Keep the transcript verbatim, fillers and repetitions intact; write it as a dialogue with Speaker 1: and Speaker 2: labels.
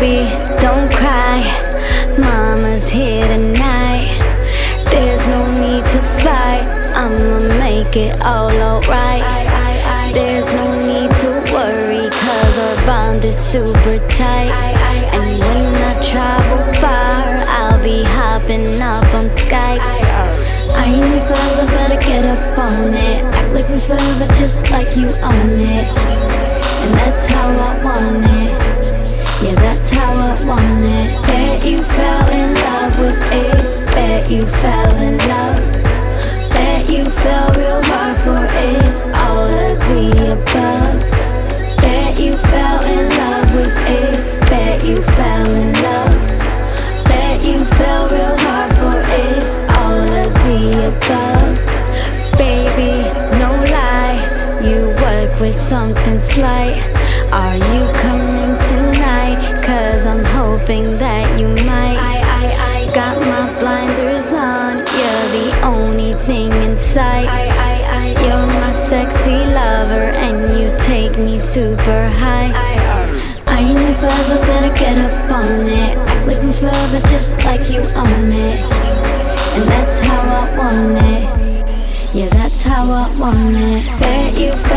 Speaker 1: Baby, don't cry, mama's here tonight. There's no need to fight, I'ma make it all alright. There's no need to worry, cause our bond is super tight. And when I travel far, I'll be hopping up on Skype. I ain't you forever, better get up on it. Act like we forever, just like you own it. And that's how I want it. Yeah, that's how I want it. Bet you fell in love with it. Bet you fell in love. Bet you fell real hard for it. All of the above. Bet you fell in love with it. Bet you fell in love. Bet you fell real hard for it. All of the above. Baby, no lie, you work with something slight. Are you coming tonight? Cause I'm hoping that you might. I, I, I got my blinders on, you're the only thing in sight. I, I, I, you're my sexy lover and you take me super high. I ain't you forever, better get up on it. Act like we forever, just like you own it. And that's how I want it. Yeah, that's how I want it. Bet you